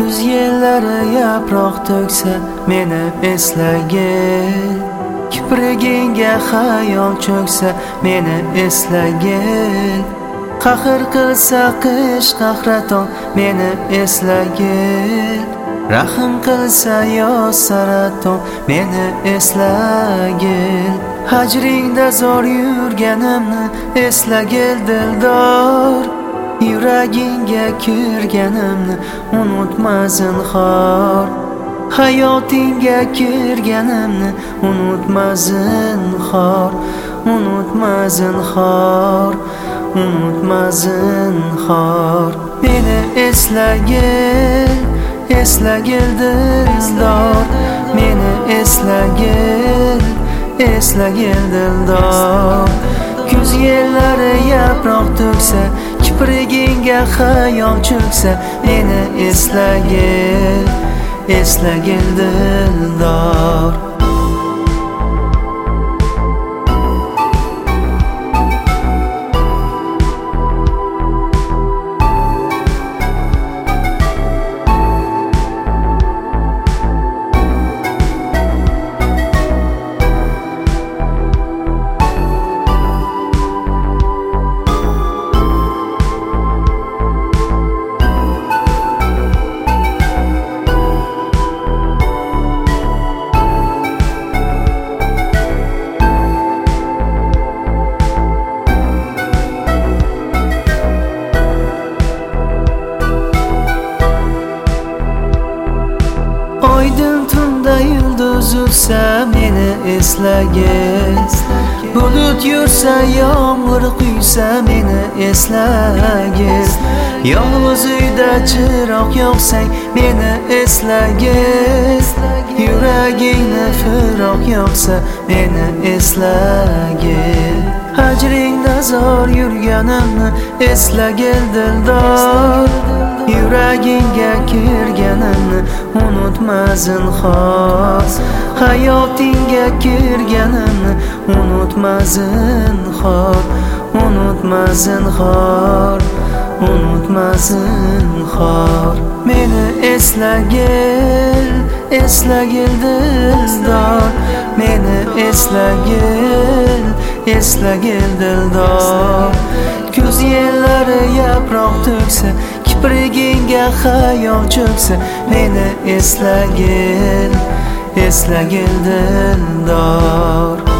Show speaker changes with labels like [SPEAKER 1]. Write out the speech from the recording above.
[SPEAKER 1] Kuz yellari yaproq to'ksa meni eslagil, kiprigingga xayol cho'ksa meni eslagil, qahr qilsa qish qahraton meni eslagil, rahm qilsa yoz saraton meni eslagil, hajringda zor yurganimni eslagil dildor, yuragingga kirganimni unutma zinhor, hayotingga kirganimni unutma zinhor, unutma zinhor, unutma zinhor. Meni eslagil, eslagil dildor, meni eslagil, eslagil dildor. Kuz yellari yaproq to'ksa, kiprigingga xayol cho'ksa meni eslagil, eslagil dildor. Oydin tunda yulduz ursa meni eslagil, bulut yursa yomg'ir quysa meni eslagil, yolg'iz uyda chiroq yoqsang meni eslagil, yuragingni firoq yoqsa meni eslagil, hajringda zor yurganimni eslagil dildor, yuragingga kirganimni unutma zinhor, hayotingga kirganimni unutma zinhor, unutma zinhor, unutma zinhor. Meni eslagil, eslagil dildor, meni eslagil, eslagil dildor. Kuz yellari yaproq to'ksa, kiprigingga xayol cho'ksa meni eslagil, eslagil dildor.